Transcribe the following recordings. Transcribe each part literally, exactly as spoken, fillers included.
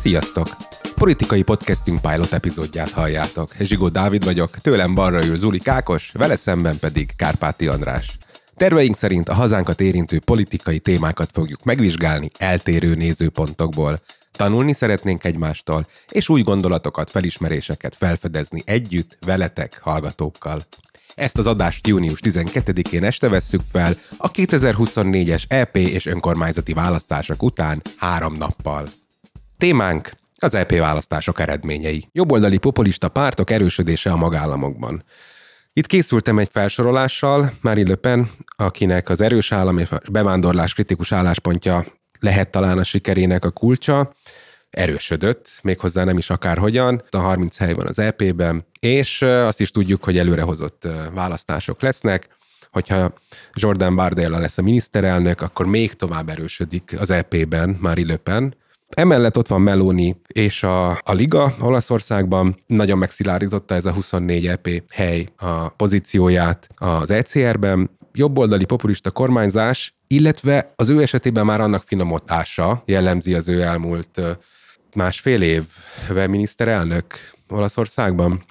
Sziasztok! Politikai podcastünk pilot epizódját halljátok. Zsigó Dávid vagyok, tőlem balra ül Zuli Kákos, vele szemben pedig Kárpáti András. Terveink szerint a hazánkat érintő politikai témákat fogjuk megvizsgálni eltérő nézőpontokból. Tanulni szeretnénk egymástól, és új gondolatokat, felismeréseket felfedezni együtt, veletek, hallgatókkal. Ezt az adást június tizenkettedikén este vesszük fel a kétezer-huszonnégyes é pé és önkormányzati választások után három nappal. Témánk az é pé választások eredményei. Jobboldali populista pártok erősödése a magállamokban. Itt készültem egy felsorolással, Marine Le Pen, akinek az erős állam és a bevándorlás kritikus álláspontja lehet talán a sikerének a kulcsa, erősödött, méghozzá nem is akárhogyan, a harminc hely van az é pében, és azt is tudjuk, hogy előrehozott választások lesznek. Hogyha Jordan Bardella lesz a miniszterelnök, akkor még tovább erősödik az é pében Marine Le Pen. Emellett ott van Meloni és a, a Liga Olaszországban, nagyon megszilárdította ez a huszonnégy é pé hely a pozícióját az é cé er-ben. Jobboldali populista kormányzás, illetve az ő esetében már annak finomítása jellemzi az ő elmúlt másfél évvel miniszterelnök Olaszországban.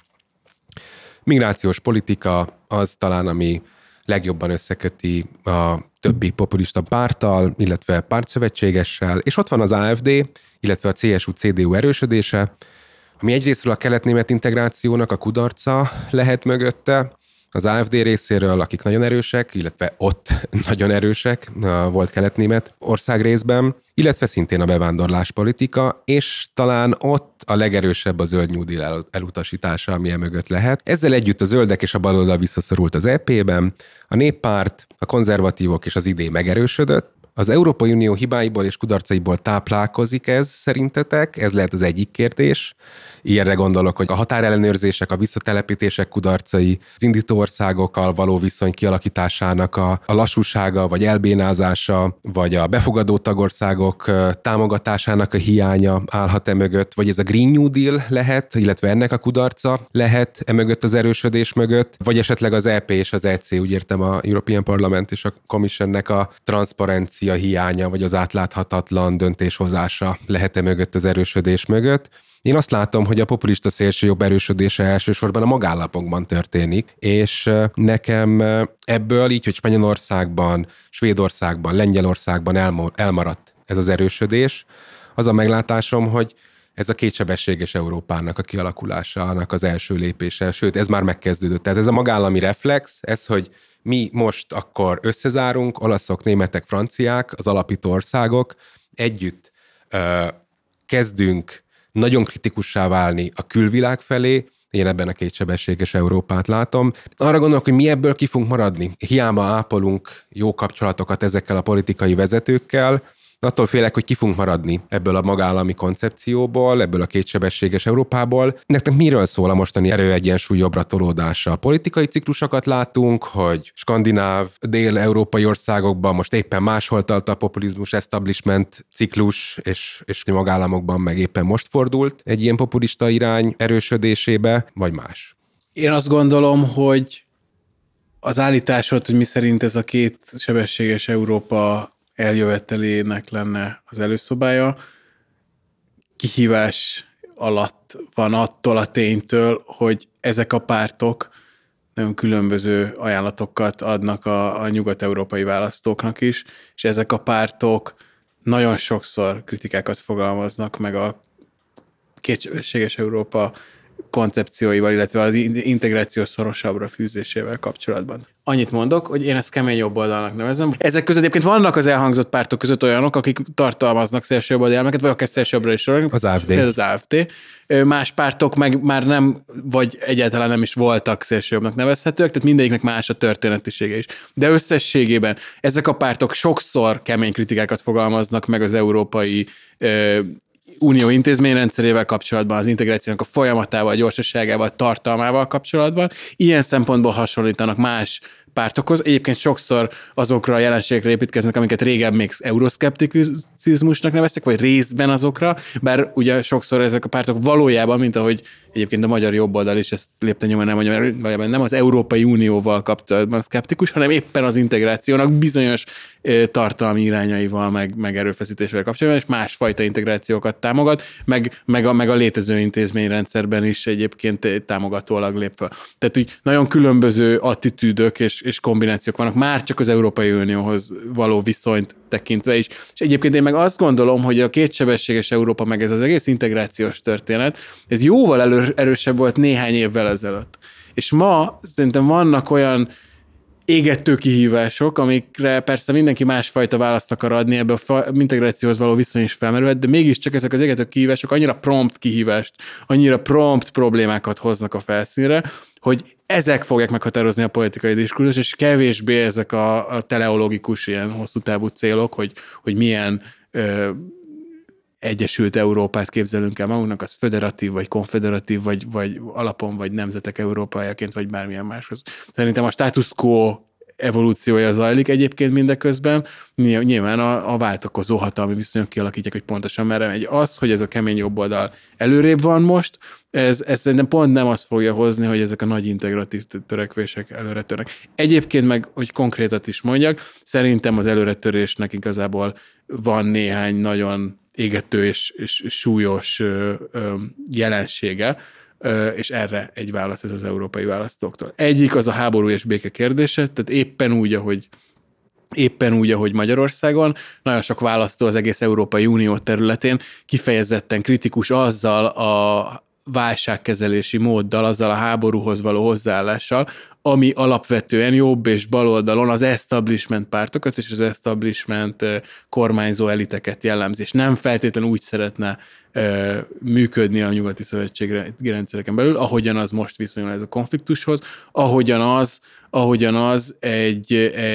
Migrációs politika az talán, ami legjobban összeköti a többi populista párttal, illetve pártszövetségessel, és ott van az á ef dé, illetve a cé es u cé dé u erősödése, ami egyrésztről a kelet-német integrációnak a kudarca lehet mögötte, az á ef dé részéről, akik nagyon erősek, illetve ott nagyon erősek, volt kelet-német országrészben, illetve szintén a bevándorláspolitika, és talán ott a legerősebb a zöld New Deal elutasítása, ami mögött lehet. Ezzel együtt a zöldek és a baloldal visszaszorult az é pében, a néppárt, a konzervatívok és az idé megerősödött. Az Európai Unió hibáiból és kudarcaiból táplálkozik ez szerintetek? Ez lehet az egyik kérdés. Ilyenre gondolok, hogy a határellenőrzések, a visszatelepítések kudarcai, az indító országokkal való viszony kialakításának a, a lassúsága, vagy elbénázása, vagy a befogadó tagországok támogatásának a hiánya állhat-e mögött, vagy ez a Green New Deal lehet, illetve ennek a kudarca lehet e mögött az erősödés mögött, vagy esetleg az é pé és az é cé, úgy értem a European Parliament és a Commissionnek a transzparencia hiánya, vagy az átláthatatlan döntéshozása lehet-e mögött az erősödés mögött. Én azt látom, hogy a populista szélsőjobb erősödése elsősorban a magállapokban történik, és nekem ebből így, hogy Spanyolországban, Svédországban, Lengyelországban elmaradt ez az erősödés, az a meglátásom, hogy ez a kétsebességes Európának a kialakulásának az első lépése, sőt, ez már megkezdődött. Tehát ez a magállami reflex, ez, hogy mi most akkor összezárunk, olaszok, németek, franciák, az alapító országok, együtt ö, kezdünk nagyon kritikussá válni a külvilág felé, én ebben a kétsebességes Európát látom. Arra gondolok, hogy mi ebből ki fogunk maradni. Hiába ápolunk jó kapcsolatokat ezekkel a politikai vezetőkkel, attól félek, hogy ki fogunk maradni ebből a magállami koncepcióból, ebből a kétsebességes Európából. Nektek miről szól a mostani erőegyensúly jobbra tolódása? Politikai ciklusokat látunk, hogy skandináv, dél-európai országokban most éppen máshol tart a populizmus establishment ciklus, és, és magállamokban meg éppen most fordult egy ilyen populista irány erősödésébe, vagy más? Én azt gondolom, hogy az állításod, hogy mi szerint ez a kétsebességes Európa eljövetelének lenne az előszobája, kihívás alatt van attól a ténytől, hogy ezek a pártok nagyon különböző ajánlatokat adnak a, a nyugat-európai választóknak is, és ezek a pártok nagyon sokszor kritikákat fogalmaznak meg a kétsebességes Európa koncepcióival, illetve az integráció szorosabbra fűzésével kapcsolatban. Annyit mondok, hogy én ezt kemény jobboldalnak nevezem. Ezek között egyébként vannak az elhangzott pártok között olyanok, akik tartalmaznak szélsőjobboldali elmeket, vagy akár szélsőjobbra is sorolnak. Az á ef dé. Ez az á ef dé. Más pártok meg már nem, vagy egyáltalán nem is voltak szélsőjobbnak nevezhetőek, tehát mindegyiknek más a történetisége is. De összességében ezek a pártok sokszor kemény kritikákat fogalmaznak meg az európai unió intézményrendszerével kapcsolatban, az integrációnak a folyamatával, gyorsaságával, tartalmával kapcsolatban. Ilyen szempontból hasonlítanak más pártokhoz. Egyébként sokszor azokra a jelenségekre építkeznek, amiket régen még euroszkepticizmusnak neveztek, vagy részben azokra, bár ugye sokszor ezek a pártok valójában, mint ahogy egyébként a magyar jobboldal is ezt lépten nyomon nem mondja, mert valójában nem az Európai Unióval kapcsolatban szkeptikus, hanem éppen az integrációnak bizonyos tartalmi irányaival, meg, meg erőfeszítésével kapcsolatban, és másfajta integrációkat támogat, meg, meg, a, meg a létező intézményrendszerben is egyébként támogatólag lép fel. Tehát úgy nagyon különböző attitűdök és, és kombinációk vannak már csak az Európai Unióhoz való viszonyt tekintve is. És egyébként én meg azt gondolom, hogy a kétsebességes Európa, meg ez az egész integrációs történet, ez jóval elő, erősebb volt néhány évvel ezelőtt. És ma szerintem vannak olyan égető kihívások, amikre persze mindenki másfajta választ akar adni, ebbe a integrációhoz való viszony is felmerülhet, de mégiscsak ezek az égető kihívások annyira prompt kihívást, annyira prompt problémákat hoznak a felszínre, hogy ezek fogják meghatározni a politikai diskurzus, és kevésbé ezek a, a teleológikus, ilyen hosszú távú célok, hogy, hogy milyen ö, Egyesült Európát képzelünk el magunknak, az föderatív, vagy konfederatív, vagy, vagy alapon, vagy nemzetek Európájaként, vagy bármilyen máshoz. Szerintem a status quo evolúciója zajlik egyébként mindeközben. Nyilván a, a váltakozó hatalmi viszonyok kialakítják, hogy pontosan merre megy. Az, hogy ez a kemény jobboldal előrébb van most, ez, ez szerintem pont nem azt fogja hozni, hogy ezek a nagy integratív törekvések előre törnek. Egyébként meg, hogy konkrétat is mondjak, szerintem az előretörésnek igazából van néhány nagyon égető és, és súlyos ö, ö, jelensége, ö, és erre egy válasz ez az európai választóktól. Egyik az a háború és béke kérdése, tehát éppen úgy, ahogy éppen úgy, ahogy Magyarországon, nagyon sok választó az egész Európai Unió területén kifejezetten kritikus azzal a válságkezelési móddal, azzal a háborúhoz való hozzáállással, ami alapvetően jobb és baloldalon az establishment pártokat és az establishment kormányzó eliteket jellemzi, és nem feltétlenül úgy szeretne ö, működni a nyugati szövetségrendszereken belül, ahogyan az most viszonyul ez a konfliktushoz, ahogyan az, ahogyan az egy,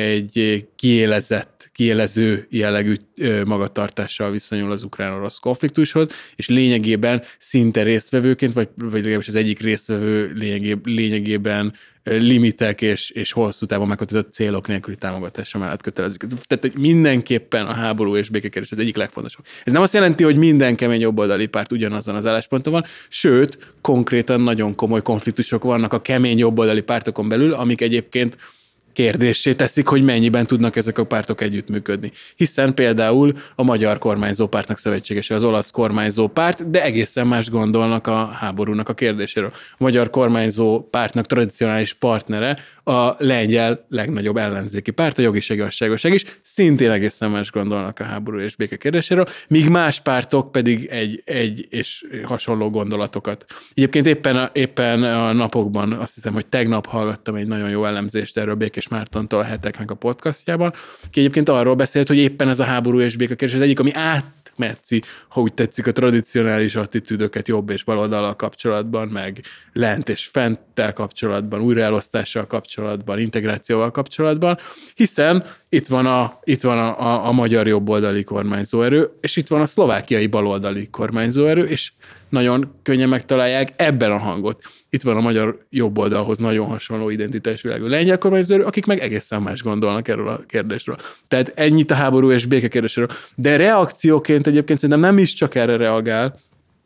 egy kiélezett, kiélező jellegű magatartással viszonyul az ukrán-orosz konfliktushoz, és lényegében szinte résztvevőként, vagy, vagy legalábbis az egyik résztvevő lényegében, lényegében limitek és, és hosszú távon meghatározott célok nélküli támogatása mellett kötelezik. Tehát hogy mindenképpen a háború és békekérdés az egyik legfontosabb. Ez nem azt jelenti, hogy minden kemény jobboldali párt ugyanazon az állásponton van, sőt, konkrétan nagyon komoly konfliktusok vannak a kemény jobboldali pártokon belül, amik egyébként kérdéssé teszik, hogy mennyiben tudnak ezek a pártok együttműködni. Hiszen például a magyar kormányzó pártnak szövetségese az olasz kormányzó párt, de egészen más gondolnak a háborúnak a kérdéséről. A magyar kormányzó pártnak tradicionális partnere a lengyel legnagyobb ellenzéki párt, a Jogiság Igazságosság is, szintén egészen más gondolnak a háború és béke kérdéséről, míg más pártok pedig egy, egy és hasonló gondolatokat. Egyébként éppen a, éppen a napokban, azt hiszem, hogy tegnap hallgattam egy nagyon jó elemzést erről Békés Mártontól a Heteknek a podcastjában, ki egyébként arról beszélt, hogy éppen ez a háború és békekérdés az egyik, ami átmetszi, ha úgy tetszik, a tradicionális attitűdöket jobb és baloldallal kapcsolatban, meg lent és fenttel kapcsolatban, újraelosztással kapcsolatban, integrációval kapcsolatban, hiszen itt van a, itt van a, a, a magyar jobboldali kormányzóerő, és itt van a szlovákiai baloldali kormányzóerő, és nagyon könnyen megtalálják ebben a hangot. Itt van a magyar jobboldalhoz nagyon hasonló identitásvilágú lengyel kormányzóerő, akik meg egészen más gondolnak erről a kérdésről. Tehát ennyit a háború és béke kérdésről. De reakcióként egyébként szerintem nem is csak erre reagál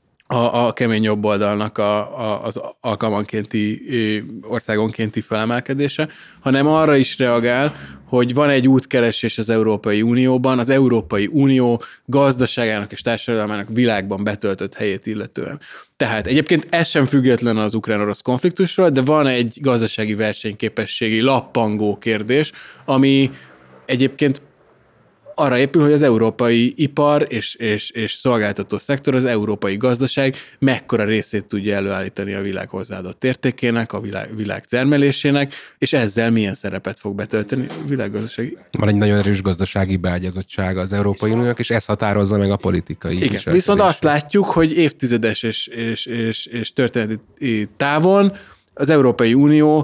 a, a kemény jobboldalnak a, a, az alkalmankénti, országonkénti felemelkedése, hanem arra is reagál, hogy van egy útkeresés az Európai Unióban, az Európai Unió gazdaságának és társadalmának világban betöltött helyét illetően. Tehát egyébként ez sem független az ukrán-orosz konfliktusról, de van egy gazdasági versenyképességi lappangó kérdés, ami egyébként arra épül, hogy az európai ipar és, és, és szolgáltató szektor, az európai gazdaság mekkora részét tudja előállítani a világ hozzáadott értékének, a világ, világ termelésének, és ezzel milyen szerepet fog betölteni a világgazdasági. Van egy nagyon erős gazdasági beágyazottsága az Európai Uniónak, és ez határozza meg a politikai Igen, viselkedést. viszont azt látjuk, hogy évtizedes és, és, és, és történeti távon az Európai Unió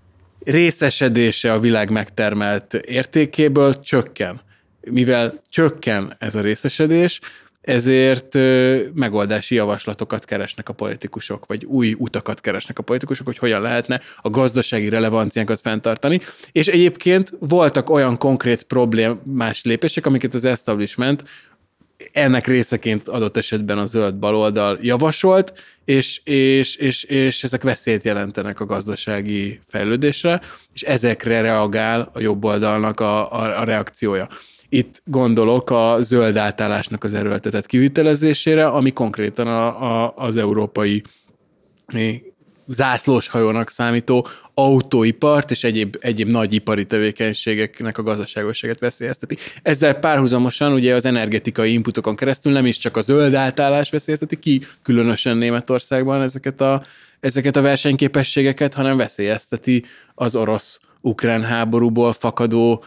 részesedése a világ megtermelt értékéből csökken. Mivel csökken ez a részesedés, ezért ö, megoldási javaslatokat keresnek a politikusok, vagy új utakat keresnek a politikusok, hogy hogyan lehetne a gazdasági relevanciánkat fenntartani. És egyébként voltak olyan konkrét problémás lépések, amiket az establishment ennek részeként adott esetben a zöld baloldal javasolt, és, és, és, és ezek veszélyt jelentenek a gazdasági fejlődésre, és ezekre reagál a jobb oldalnak a, a, a reakciója. Itt gondolok a zöld átállásnak az erőltetett kivitelezésére, ami konkrétan a, a, az európai zászlóshajónak számító autóipart és egyéb, egyéb nagy ipari tevékenységeknek a gazdaságosságát veszélyezteti. Ezzel párhuzamosan ugye az energetikai inputokon keresztül nem is csak a zöld átállás veszélyezteti ki, különösen Németországban ezeket a, ezeket a versenyképességeket, hanem veszélyezteti az orosz-ukrán háborúból fakadó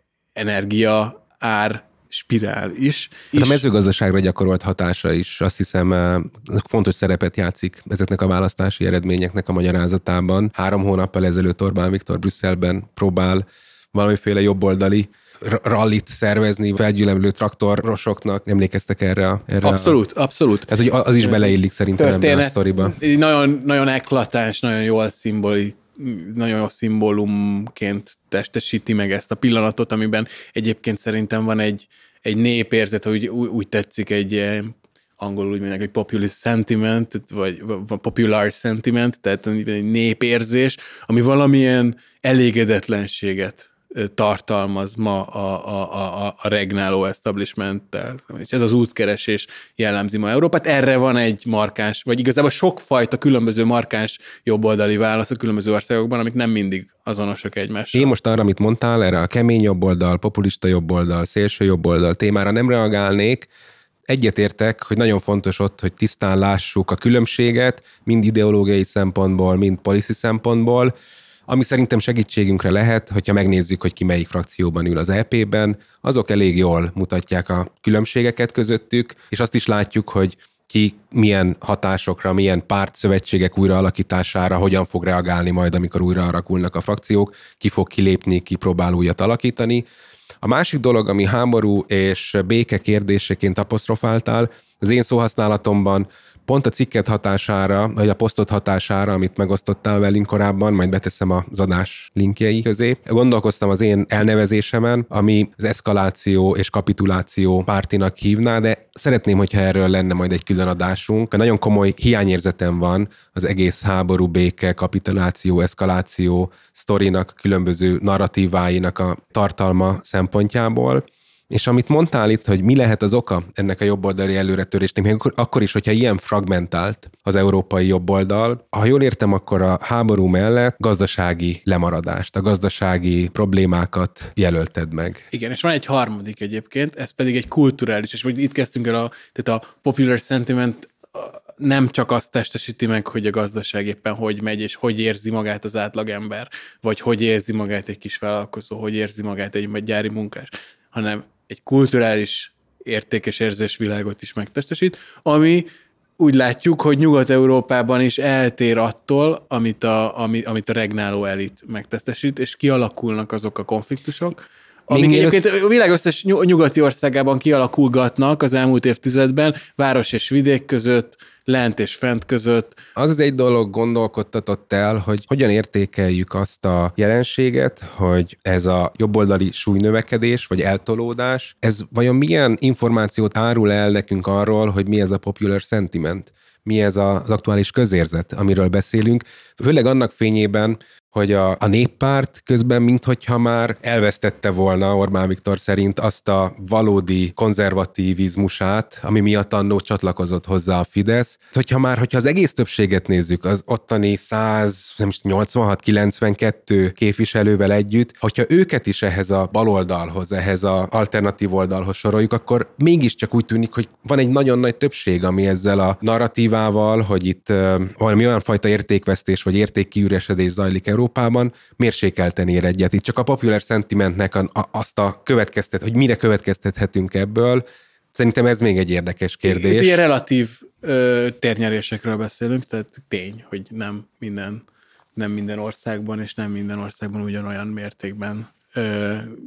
energia ár spirál is. Hát a mezőgazdaságra gyakorolt hatása is azt hiszem fontos szerepet játszik ezeknek a választási eredményeknek a magyarázatában. Három hónappal ezelőtt Orbán Viktor Brüsszelben próbál valamiféle jobboldali rallit szervezni felgyülemlő traktorosoknak. Emlékeztek erre? A, erre abszolút, a... abszolút. Ez, az is beleillik szerintem ebben a sztoriba. Nagyon, nagyon eklatáns, nagyon jól szimboli nagyon jó szimbólumként testesíti meg ezt a pillanatot, amiben egyébként szerintem van egy, egy népérzet, hogy úgy, úgy tetszik egy angolul úgy mondják, hogy populist sentiment, vagy popular sentiment, tehát egy népérzés, ami valamilyen elégedetlenséget tartalmaz ma a, a, a, a regnáló establishmenttel. És ez az útkeresés jellemzi ma Európát. Erre van egy markáns, vagy igazából sokfajta különböző markáns jobboldali válasz a különböző országokban, amik nem mindig azonosak egymással. Én most arra, amit mondtál, erre a kemény jobboldal, populista jobboldal, szélső jobboldal témára nem reagálnék. Egyetértek, hogy nagyon fontos ott, hogy tisztán lássuk a különbséget, mind ideológiai szempontból, mind policy szempontból. Ami szerintem segítségünkre lehet, hogyha megnézzük, hogy ki melyik frakcióban ül az é pében, azok elég jól mutatják a különbségeket közöttük, és azt is látjuk, hogy ki milyen hatásokra, milyen pártszövetségek újraalakítására hogyan fog reagálni majd, amikor újra alakulnak a frakciók, ki fog kilépni, ki próbál újat alakítani. A másik dolog, ami háború és béke kérdéseként apostrofáltál, az én szóhasználatomban pont a cikket hatására, vagy a posztot hatására, amit megosztottál velünk korábban, majd beteszem az adás linkjei közé. Gondolkoztam az én elnevezésemen, ami az eszkaláció és kapituláció pártinak hívná, de szeretném, hogyha erről lenne majd egy külön adásunk. Nagyon komoly hiányérzetem van az egész háború, béke, kapituláció, eszkaláció sztorinak, különböző narratíváinak a tartalma szempontjából. És amit mondtál itt, hogy mi lehet az oka ennek a jobboldali előretörésnek, még akkor is, hogyha ilyen fragmentált az európai jobboldal, ha jól értem, akkor a háború mellett gazdasági lemaradást, a gazdasági problémákat jelölted meg. Igen, és van egy harmadik egyébként, ez pedig egy kulturális, és itt kezdtünk el a, tehát a popular sentiment nem csak azt testesíti meg, hogy a gazdaság éppen hogy megy, és hogy érzi magát az átlagember, vagy hogy érzi magát egy kis vállalkozó, hogy érzi magát egy gyári munkás, hanem egy kulturális értékes érzésvilágot is megtestesít, ami úgy látjuk, hogy Nyugat-Európában is eltér attól, amit a, ami, amit a regnáló elit megtestesít, és kialakulnak azok a konfliktusok, amik Még egyébként a világ összes nyugati országában kialakulgatnak az elmúlt évtizedben, város és vidék között, lent és fent között. Az az egy dolog gondolkodtatott el, hogy hogyan értékeljük azt a jelenséget, hogy ez a jobboldali súlynövekedés, vagy eltolódás, ez vajon milyen információt árul el nekünk arról, hogy mi ez a popular sentiment? Mi ez az aktuális közérzet, amiről beszélünk? Főleg annak fényében, hogy a, a néppárt közben minthogyha már elvesztette volna Orbán Viktor szerint azt a valódi konzervativizmusát, ami miatt annó csatlakozott hozzá a Fidesz. Hogyha már, hogyha az egész többséget nézzük, az ottani száz nyolcvanhat kilencvenkettő képviselővel együtt, hogyha őket is ehhez a baloldalhoz, ehhez az alternatív oldalhoz soroljuk, akkor mégiscsak úgy tűnik, hogy van egy nagyon nagy többség, ami ezzel a narratívával, hogy itt uh, valami olyan fajta értékvesztés vagy értékkiüresedés zajlik Európában, mérsékelten ér egyet. Itt csak a popular sentimentnek a, a, azt a következtet, hogy mire következtethetünk ebből, szerintem ez még egy érdekes kérdés. Itt ilyen relatív ö, térnyerésekről beszélünk, tehát tény, hogy nem minden, nem minden országban, és nem minden országban ugyanolyan mértékben ö,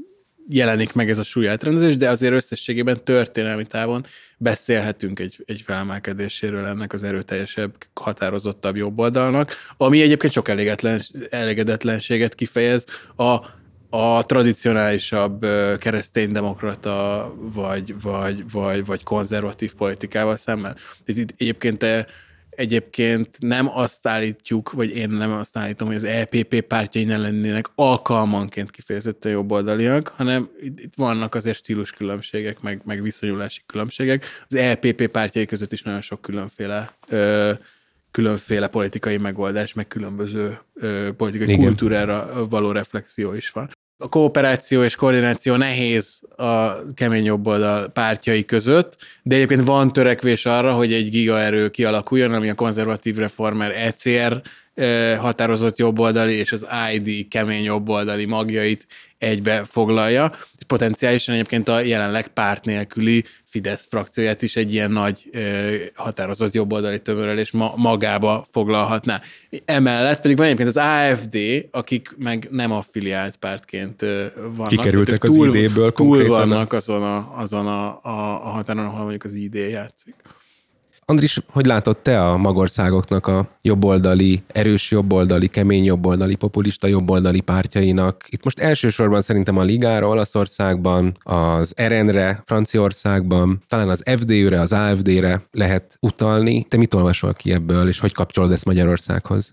jelenik meg ez a súlyátrendezés, de azért összességében történelmi távon beszélhetünk egy, egy felemelkedéséről ennek az erőteljesebb, határozottabb jobboldalnak, ami egyébként sok elégedetlen, elégedetlenséget kifejez a, a tradicionálisabb kereszténydemokrata vagy, vagy, vagy, vagy konzervatív politikával szemben. Itt egyébként te Egyébként nem azt állítjuk, vagy én nem azt állítom, hogy az é pé pé pártjai ne lennének alkalmanként kifejezetten jobboldaliak, hanem itt vannak azért stíluskülönbségek, meg, meg viszonyulási különbségek. Az é pé pé pártjai között is nagyon sok különféle, ö, különféle politikai megoldás, meg különböző ö, politikai Igen. kultúrára való reflexió is van. A kooperáció és koordináció nehéz a kemény jobboldal pártjai között, de egyébként van törekvés arra, hogy egy gigaerő kialakuljon, ami a konzervatív reformer é cé er határozott jobboldali és az i dé kemény jobboldali magjait egybe foglalja. Potenciálisan egyébként a jelenleg párt nélküli Fidesz frakcióját is egy ilyen nagy határozott jobboldali tömörrel ma, magába foglalhatná. Emellett pedig van egyébként az á ef dé, akik meg nem affiliált pártként vannak. Kikerültek az túl, i déből túl konkrétan. vannak azon a, azon a, a, a határon, ahol mondjuk az i dé játszik. Andris, hogy látod te a magországoknak a jobboldali, erős jobboldali, kemény jobboldali, populista jobboldali pártjainak? Itt most elsősorban szerintem a Ligára, Olaszországban, az er en-re, Franciaországban, talán az ef dé ü-re, az á ef dé-re lehet utalni. Te mit olvasol ki ebből, és hogy kapcsolod ezt Magyarországhoz?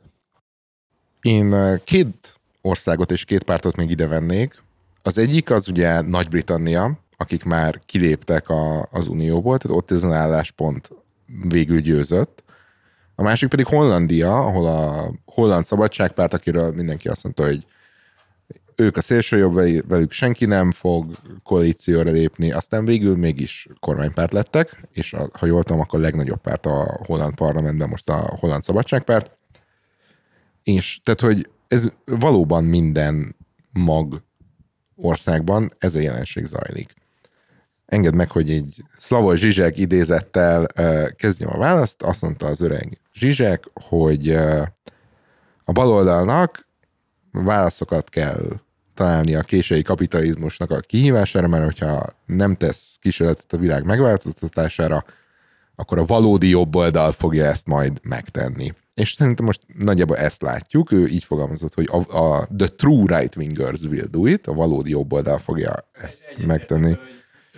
Én két országot és két pártot még ide vennék. Az egyik az ugye Nagy-Britannia, akik már kiléptek a, az Unióból, tehát ott ez az álláspont végül győzött. A másik pedig Hollandia, ahol a Holland Szabadságpárt, akiről mindenki azt mondta, hogy ők a szélsőjobb, velük senki nem fog koalícióra lépni, aztán végül mégis kormánypárt lettek, és a, ha jól tudom, akkor a legnagyobb párt a holland parlamentben most a Holland Szabadságpárt. És tehát, hogy ez valóban minden mag országban ez a jelenség zajlik. Engedd meg, hogy egy Slavoj Žižek idézettel uh, kezdjem a választ. Azt mondta az öreg Žižek, hogy uh, a baloldalnak válaszokat kell találni a késői kapitalizmusnak a kihívására, mert hogyha nem tesz kísérletet a világ megváltoztatására, akkor a valódi jobb oldal fogja ezt majd megtenni. És szerintem most nagyjából ezt látjuk, ő így fogalmazott, hogy a, a the true right-wingers will do it, a valódi jobb oldal fogja ezt egy, megtenni. Egy,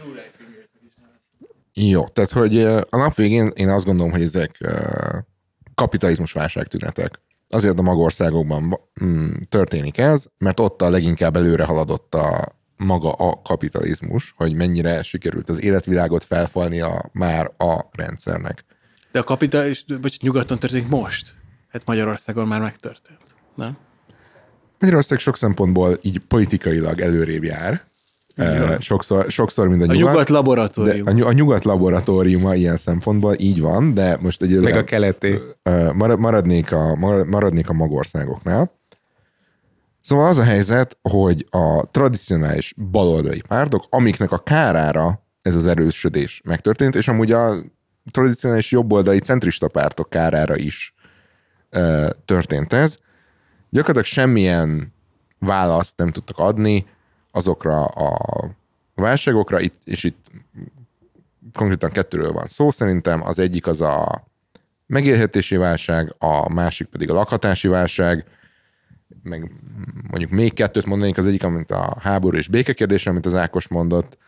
Jó, tehát hogy a nap végén én azt gondolom, hogy ezek kapitalizmus válságtünetek. Azért a magországokban történik ez, mert ott a leginkább előre haladott a maga a kapitalizmus, hogy mennyire sikerült az életvilágot felfalnia már a rendszernek. De a kapitalizmus, vagy nyugaton történik most? Hát Magyarországon már megtörtént, nem? Magyarország sok szempontból így politikailag előrébb jár. Uh, sokszor, sokszor, mint a, a nyugat. nyugat laboratórium. A, a nyugat laboratóriuma ilyen szempontból így van, de most egyébként... Meg a keleti. Uh, maradnék, a, maradnék a magországoknál. Szóval az a helyzet, hogy a tradicionális baloldali pártok, amiknek a kárára ez az erősödés megtörtént, és amúgy a tradicionális jobboldali centrista pártok kárára is uh, történt ez, gyakorlatilag semmilyen választ nem tudtak adni azokra a válságokra, itt, és itt konkrétan kettőről van szó szerintem. Az egyik az a megélhetési válság, a másik pedig a lakhatási válság, meg mondjuk még kettőt mondanék, az egyik, amit a háború és békekérdése, amit az Ákos mondott,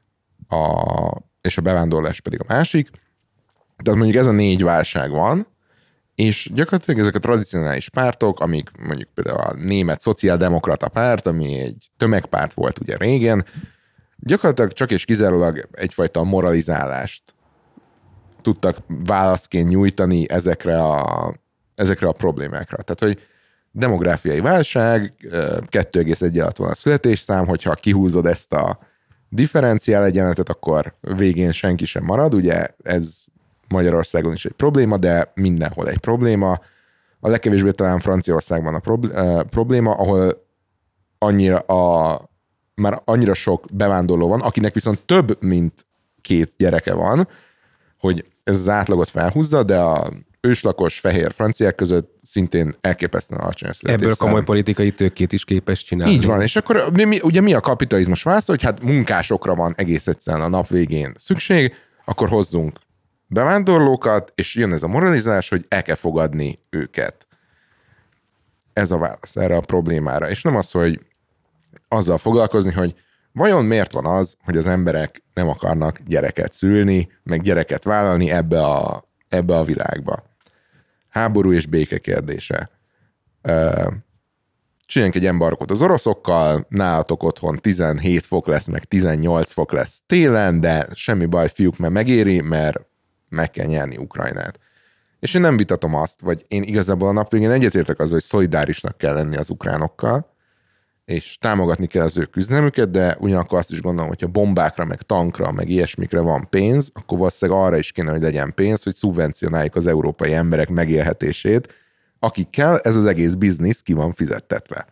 a, és a bevándorlás pedig a másik. Tehát mondjuk ez a négy válság van, és gyakorlatilag ezek a tradicionális pártok, amik mondjuk például a német szociáldemokrata párt, ami egy tömegpárt volt ugye régen, gyakorlatilag csak és kizárólag egyfajta moralizálást tudtak válaszként nyújtani ezekre a, ezekre a problémákra. Tehát, hogy demográfiai válság, kettő egész egy alatt van a születésszám, hogyha kihúzod ezt a differenciál egyenletet, akkor végén senki sem marad, ugye ez Magyarországon is egy probléma, de mindenhol egy probléma. A legkevésbé talán Franciaországban a probléma, ahol annyira a, már annyira sok bevándorló van, akinek viszont több, mint két gyereke van, hogy ez az átlagot felhúzza, de a őslakos fehér franciák között szintén elképesztően alacsony a születésszám. Ebből komoly politikai tőkét is képes csinálni. Így van, és akkor mi, ugye mi a kapitalizmus válasz, hogy hát munkásokra van egész egyszerűen a nap végén szükség, akkor hozzunk bevándorlókat, és jön ez a moralizálás, hogy el kell fogadni őket. Ez a válasz erre a problémára. És nem az, hogy azzal foglalkozni, hogy vajon miért van az, hogy az emberek nem akarnak gyereket szülni, meg gyereket vállalni ebbe a, ebbe a világba. Háború és béke kérdése. Csináljunk egy embargót az oroszokkal, nálatok otthon tizenhét fok lesz, meg tizennyolc fok lesz télen, de semmi baj, fiúk, mert megéri, mert meg kell nyerni Ukrajnát. És én nem vitatom azt, vagy én igazából a nap végén egyetértek azzal, hogy szolidárisnak kell lenni az ukránokkal, és támogatni kell az ő küzdelmüket, de ugyanakkor azt is gondolom, hogyha bombákra, meg tankra, meg ilyesmikre van pénz, akkor valószínűleg arra is kéne, hogy legyen pénz, hogy szubvencionáljuk az európai emberek megélhetését, akikkel ez az egész biznisz ki van fizettetve.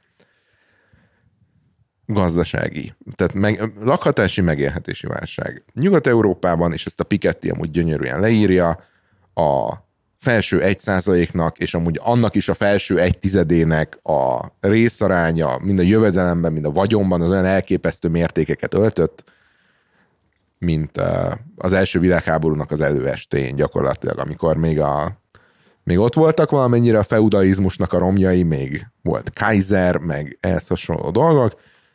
Gazdasági, tehát meg, lakhatási megélhetési válság. Nyugat-Európában, és ezt a Piketty amúgy gyönyörűen leírja, a felső egy százaléknak, és amúgy annak is a felső egy tizedének a részaránya, mind a jövedelemben, mind a vagyonban az olyan elképesztő mértékeket öltött, mint az első világháborúnak az előestén gyakorlatilag, amikor még, a, még ott voltak valamennyire a feudalizmusnak a romjai, még volt Kaiser, meg ehhez hasonló dolgok.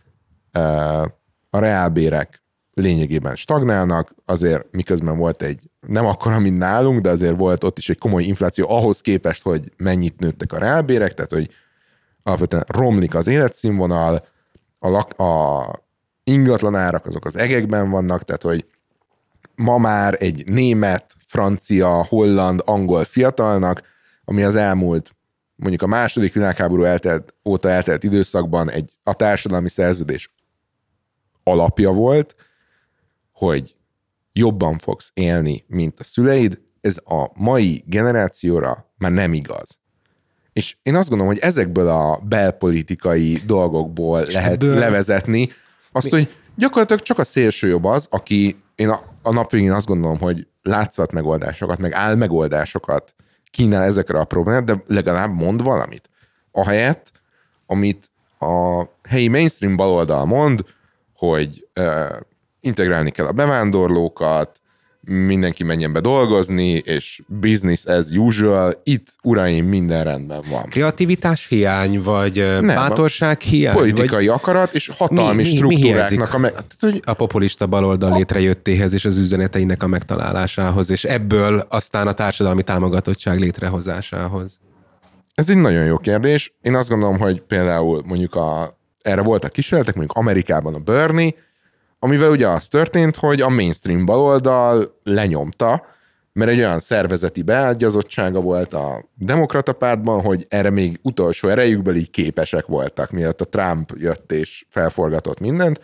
A reálbérek lényegében stagnálnak, azért miközben volt egy, nem akkora, mint nálunk, de azért volt ott is egy komoly infláció ahhoz képest, hogy mennyit nőttek a reálbérek, tehát hogy alapvetően romlik az életszínvonal, a, lak, a ingatlanárak azok az egekben vannak, tehát hogy ma már egy német, francia, holland, angol fiatalnak, ami az elmúlt, mondjuk a második világháború eltelt, óta eltelt időszakban egy, a társadalmi szerződés alapja volt, hogy jobban fogsz élni, mint a szüleid, ez a mai generációra már nem igaz. És én azt gondolom, hogy ezekből a belpolitikai dolgokból és lehet ebből... levezetni azt, Mi? hogy gyakorlatilag csak a szélső jobb az, aki én a, a nap végén azt gondolom, hogy látszat megoldásokat, meg áll megoldásokat kínál ezekre a problémát, de legalább mond valamit. Ahelyett, amit a helyi mainstream baloldal mond, hogy uh, integrálni kell a bevándorlókat, mindenki menjen be dolgozni, és business as usual, itt, uraim, minden rendben van. Kreativitás hiány, vagy nem, bátorság hiány? Politikai vagy... akarat, és hatalmi mi, mi, struktúráknak mi a... Me... hogy... A populista baloldal a... létrejöttéhez, és az üzeneteinek a megtalálásához, és ebből aztán a társadalmi támogatottság létrehozásához. Ez egy nagyon jó kérdés. Én azt gondolom, hogy például mondjuk a... erre voltak kísérletek, mondjuk Amerikában a Bernie, amivel ugye az történt, hogy a mainstream baloldal lenyomta, mert egy olyan szervezeti beágyazottsága volt a demokrata pártban, hogy erre még utolsó erejükből így képesek voltak, mielőtt a Trump jött és felforgatott mindent,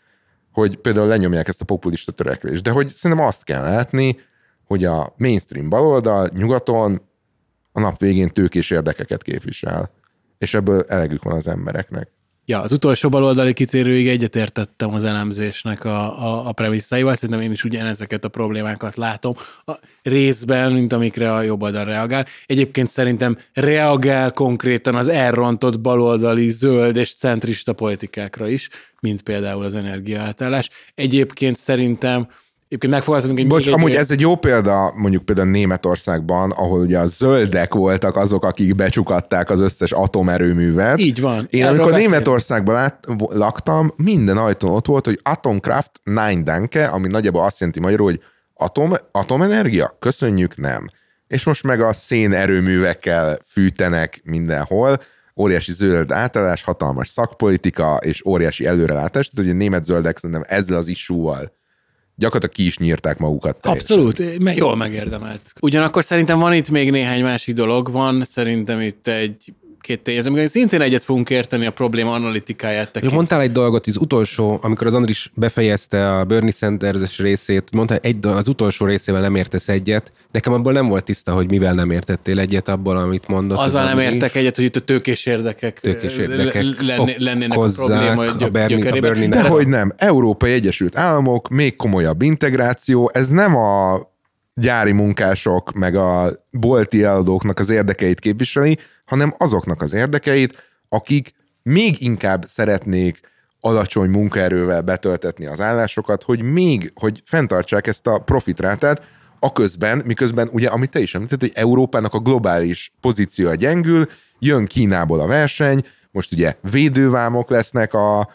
hogy például lenyomják ezt a populista törekvést. De hogy szerintem azt kell látni, hogy a mainstream baloldal nyugaton a nap végén tőkés érdekeket képvisel. És ebből elegük van az embereknek. Ja, az utolsó baloldali kitérőig egyetértettem az elemzésnek a, a, a premisszáival, szerintem én is ugyanezeket a problémákat látom a részben, mint amikre a jobb oldal reagál. Egyébként szerintem reagál konkrétan az elrontott baloldali zöld és centrista politikákra is, mint például az energiaátállás. Egyébként szerintem Egyébként megfogalmazhatunk egy... Bocs, egy amúgy egy... ez egy jó példa, mondjuk például Németországban, ahol ugye a zöldek voltak azok, akik becsukatták az összes atomerőművet. Így van. Én amikor beszél. Németországban lát, laktam, minden ajtón ott volt, hogy Atomkraft Nein Danke, ami nagyjából azt jelenti magyarul, hogy atom, atomenergia? Köszönjük, nem. És most meg a szénerőművekkel fűtenek mindenhol, óriási zöld átállás, hatalmas szakpolitika és óriási előrelátás, tehát ugye a német zöldek szerintem ezzel az issúval gyakorlatilag ki is nyírták magukat teljesen. Abszolút, mert jól megérdemelt. Ugyanakkor szerintem van itt még néhány másik dolog, van szerintem itt egy két tényező, amikor szintén egyet fogunk érteni a probléma analitikáját tekintve. Mondtál egy dolgot, az utolsó, amikor az Andris befejezte a Bernie Sanders-es részét, mondtál, egy, az utolsó részével nem értesz egyet. Nekem abból nem volt tiszta, hogy mivel nem értettél egyet abból, amit mondott. Azzal az nem értek egyet, hogy itt a tőkés érdekek, tőkés érdekek lenné, lennének a probléma a Bernie, a Bernie De hogy nem. Európai Egyesült Államok, még komolyabb integráció, ez nem a gyári munkások, meg a bolti eladóknak az érdekeit képviseli, hanem azoknak az érdekeit, akik még inkább szeretnék alacsony munkaerővel betöltetni az állásokat, hogy még, hogy fenntartsák ezt a profitrátát, aközben, miközben ugye, amit te is említett, hogy Európának a globális pozíciója gyengül, jön Kínából a verseny, most ugye védővámok lesznek a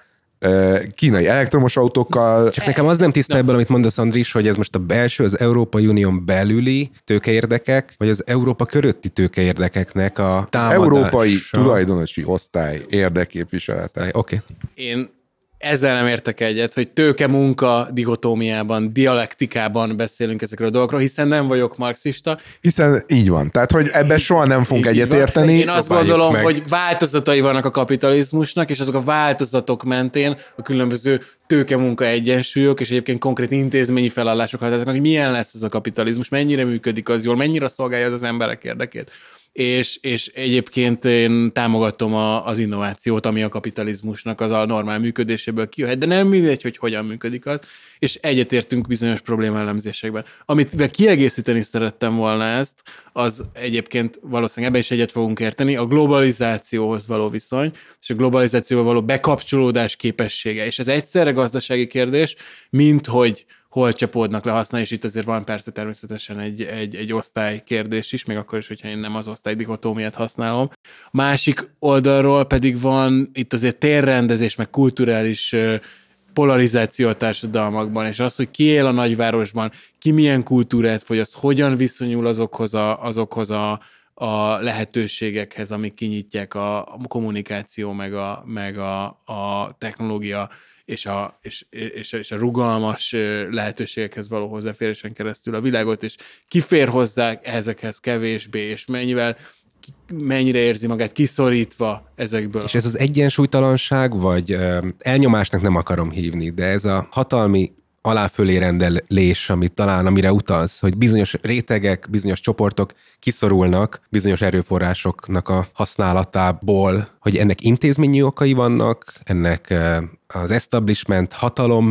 kínai elektromos autókkal. Csak nekem az nem tiszta ebből, amit mondasz, Andris, hogy ez most a belső, az Európai Unión belüli tőkeérdekek, vagy az Európa körötti tőkeérdekeknek a támadása. Az európai tulajdonosi osztály érdekképviselete. Oké. Okay. Én ezzel nem értek egyet, hogy tőke-munka dihotómiában, dialektikában beszélünk ezekről a dolgokról, hiszen nem vagyok marxista. Hiszen így van. Tehát, hogy ebben soha nem fogunk egyetérteni. Én azt gondolom, meg. hogy változatai vannak a kapitalizmusnak, és azok a változatok mentén a különböző tőke-munka egyensúlyok, és egyébként konkrét intézményi felállások határoznak, hogy milyen lesz ez a kapitalizmus, mennyire működik az jól, mennyire szolgálja az, az emberek érdekét. És, és egyébként én támogatom a, az innovációt, ami a kapitalizmusnak az a normál működéséből kijöhet, de nem mindegy, hogy hogyan működik az, és egyetértünk bizonyos problémaelemzésekben. Amit kiegészíteni szerettem volna ezt, az egyébként valószínűleg ebben is egyet fogunk érteni, a globalizációhoz való viszony, és a globalizációval való bekapcsolódás képessége. És ez egyszerre gazdasági kérdés, mint hogy hol csapódnak le használni, és itt azért van persze természetesen egy, egy, egy osztálykérdés is, még akkor is, hogyha én nem az osztálydihotómiát használom. Másik oldalról pedig van itt azért térrendezés, meg kulturális polarizáció a társadalmakban, és az, hogy ki él a nagyvárosban, ki milyen kultúrát fogyaszt, hogyan viszonyul azokhoz a, azokhoz a, a lehetőségekhez, amik kinyitják a, a kommunikáció, meg a, meg a, a technológia, és a, és, és, és a rugalmas lehetőségekhez való hozzáférésen keresztül a világot, és ki fér hozzá ezekhez kevésbé, és mennyivel, mennyire érzi magát kiszorítva ezekből. És ez az egyensúlytalanság, vagy elnyomásnak nem akarom hívni, de ez a hatalmi alá-fölé rendelés, amit talán amire utalsz, hogy bizonyos rétegek, bizonyos csoportok kiszorulnak bizonyos erőforrásoknak a használatából, hogy ennek intézményi okai vannak, ennek az establishment hatalom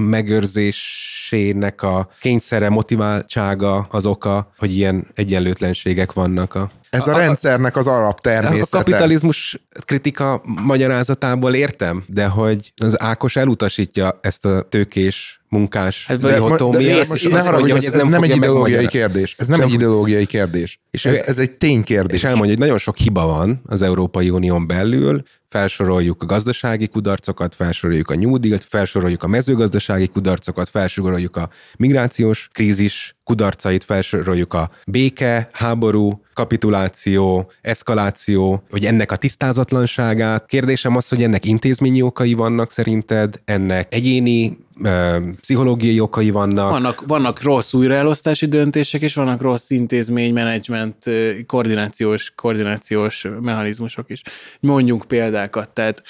megőrzésének a kényszere, motiváltsága az oka, hogy ilyen egyenlőtlenségek vannak a Ez a, a rendszernek az alap természete. A kapitalizmus kritika magyarázatából értem, de hogy az Ákos elutasítja ezt a tőkés munkás hát, dihotómiát. Most ne haragudj, ez, ez nem, nem egy ideológiai kérdés. Ez nem Sem egy ideológiai kérdés. És ez, ez egy ténykérdés. És elmondja, hogy nagyon sok hiba van az Európai Unión belül, felsoroljuk a gazdasági kudarcokat, felsoroljuk a New Deal-t, felsoroljuk a mezőgazdasági kudarcokat, felsoroljuk a migrációs krízis kudarcait, felsoroljuk a béke, háború, kapituláció, eszkaláció, hogy ennek a tisztázatlanságát. Kérdésem az, hogy ennek intézményi okai vannak szerinted, ennek egyéni pszichológiai okai vannak. Vannak, vannak rossz újraelosztási döntések, és vannak rossz intézmény, menedzsment, koordinációs, koordinációs mechanizmusok is. Mondjunk példákat, tehát,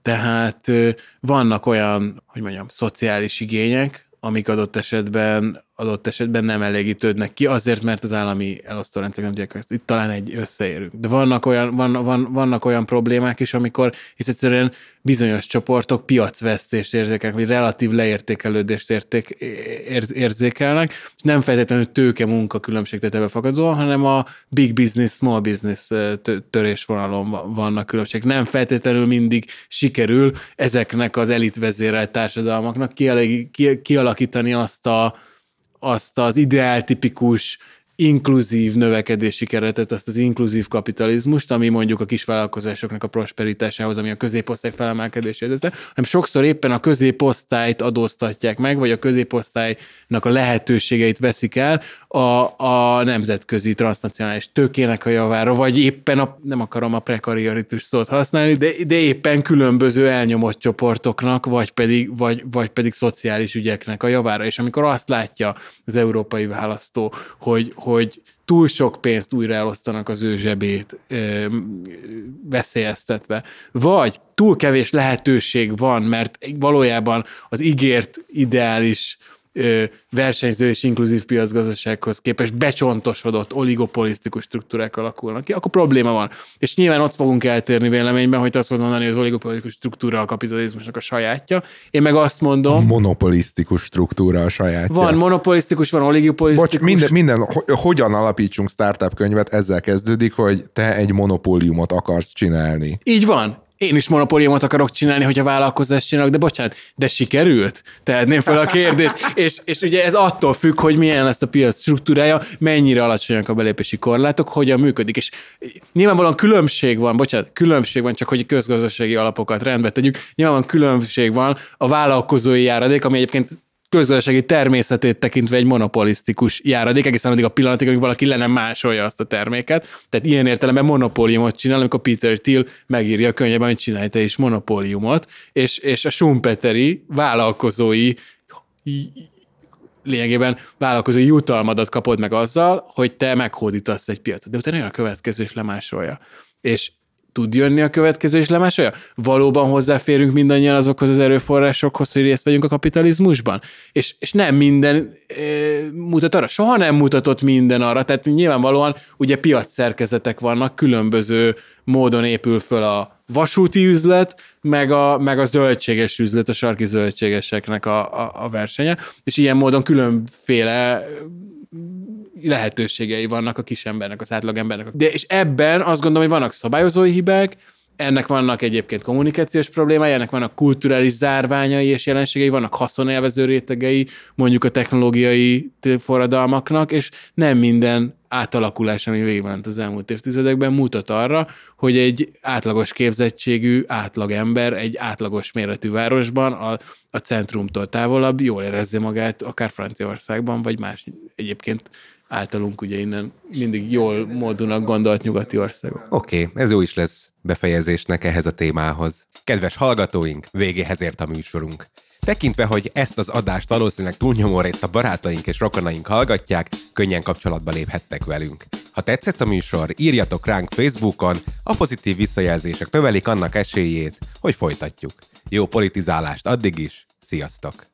tehát vannak olyan, hogy mondjam, szociális igények, amik adott esetben, adott esetben nem elégítődnek ki, azért, mert az állami elosztórendszer nem tudják, itt talán egy összeérünk. De vannak olyan, van, van, vannak olyan problémák is, amikor hisz egyszerűen bizonyos csoportok piacvesztést érzékelnek, vagy relatív leértékelődést érték, ér, érzékelnek, és nem feltétlenül tőke munka különbségtételbe fakadóan, hanem a big business, small business törésvonalon vannak különbségek. Nem feltétlenül mindig sikerül ezeknek az elitvezérelt társadalmaknak kialakítani azt a azt az ideáltipikus, inkluzív növekedési keretet, azt az inkluzív kapitalizmust, ami mondjuk a kisvállalkozásoknak a prosperitásához, ami a középosztály felemelkedéséhez, hanem sokszor éppen a középosztályt adóztatják meg, vagy a középosztálynak a lehetőségeit veszik el a, a nemzetközi transznacionális tőkének a javára, vagy éppen a, nem akarom a prekariaritás szót használni, de, de éppen különböző elnyomott csoportoknak, vagy pedig, vagy, vagy pedig szociális ügyeknek a javára. És amikor azt látja az európai választó, hogy hogy túl sok pénzt újra elosztanak az ő zsebét ö, veszélyeztetve, vagy túl kevés lehetőség van, mert valójában az ígért ideális ö, versenyző és inkluzív piacgazdasághoz képest becsontosodott, oligopolisztikus struktúrák alakulnak ki, akkor probléma van. És nyilván ott fogunk eltérni véleményben, hogy azt fogod mondani, hogy az oligopolisztikus struktúra a kapitalizmusnak a sajátja. Én meg azt mondom... Monopolisztikus struktúra a sajátja. Van monopolisztikus, van oligopolisztikus. Bocs, minden, minden hogyan alapítsunk startup könyvet, ezzel kezdődik, hogy te egy monopóliumot akarsz csinálni. Így van. Én is monopóliumot akarok csinálni, hogyha vállalkozást csinálok, de bocsánat, de sikerült? Tehetném fel a kérdést. és, és ugye ez attól függ, hogy milyen lesz a piac struktúrája, mennyire alacsonyak a belépési korlátok, hogyan működik. És nyilvánvalóan különbség van, bocsánat, különbség van, csak hogy közgazdasági alapokat rendbe tegyük, nyilvánvalóan különbség van a vállalkozói járadék, ami egyébként közgazdasági természetét tekintve egy monopolisztikus járadék, egészen addig a pillanatig, amíg valaki le nem másolja azt a terméket. Tehát ilyen értelemben monopóliumot csinál, amikor Peter Thiel megírja a könyvben, hogy csinálj te is monopóliumot, és, és a Schumpeteri vállalkozói lényegében vállalkozói jutalmadat kapod meg azzal, hogy te meghódítasz egy piacot. De utána jön a következő, és lemásolja. És tud jönni a következő és lemásolja? Valóban hozzáférünk mindannyian azokhoz az erőforrásokhoz, hogy részt vegyünk a kapitalizmusban? És, és nem minden e, mutat arra. Soha nem mutatott minden arra. Tehát nyilvánvalóan ugye piacszerkezetek vannak, különböző módon épül föl a vasúti üzlet, meg a, meg a zöldséges üzlet, a sarki zöldségeseknek a, a, a versenye, és ilyen módon különféle lehetőségei vannak a kisembernek, az átlagembernek. De és ebben azt gondolom, hogy vannak szabályozói hibák, ennek vannak egyébként kommunikációs problémái, ennek vannak kulturális zárványai és jelenségei, vannak haszonélvező rétegei, mondjuk a technológiai forradalmaknak, és nem minden átalakulás, ami végigment az elmúlt évtizedekben, mutat arra, hogy egy átlagos képzettségű átlagember egy átlagos méretű városban a, a centrumtól távolabb jól érezze magát, akár Franciaországban, vagy más egyébként általunk ugye innen mindig jól módúnak gondolt nyugati országok. Oké, okay, ez jó is lesz befejezésnek ehhez a témához. Kedves hallgatóink, végéhez ért a műsorunk. Tekintve, hogy ezt az adást valószínűleg túlnyomó részt a barátaink és rokonaink hallgatják, könnyen kapcsolatba léphettek velünk. Ha tetszett a műsor, írjatok ránk Facebookon, a pozitív visszajelzések növelik annak esélyét, hogy folytatjuk. Jó politizálást addig is, sziasztok!